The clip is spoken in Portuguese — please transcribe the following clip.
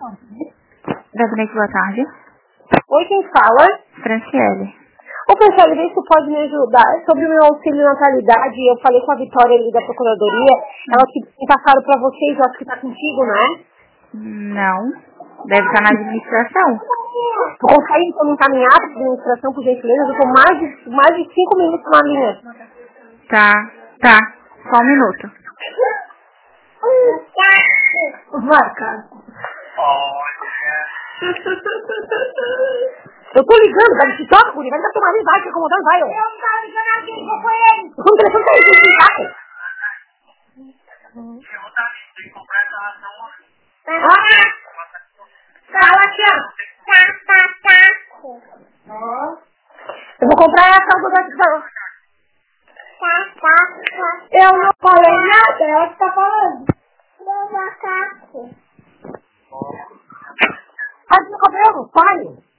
Gabinete, boa tarde. Oi, quem fala? Franciele. Ô, Franciele, vê se pode me ajudar. Sobre o meu auxílio natalidade, eu falei com a Vitória ali da Procuradoria, elas que passaram pra vocês, eu acho que tá contigo, né? Não. Deve estar na administração. Tu consegue então encaminhar pra administração, por gentileza? Eu tô mais de 5 minutos na linha. Tá. Só um minuto. Marca. Eu tô ligando, vai de toca, guri, vai dar tomar vai, te acomodando, vai, ó. Eu não tava ligando aqui, qual foi ele? O telefone tá aí, tem saco. Fala aqui, ó. Eu vou comprar a calça da Tição. Eu não falei nada, ela que tá falando. Faz meu cabelo, pai.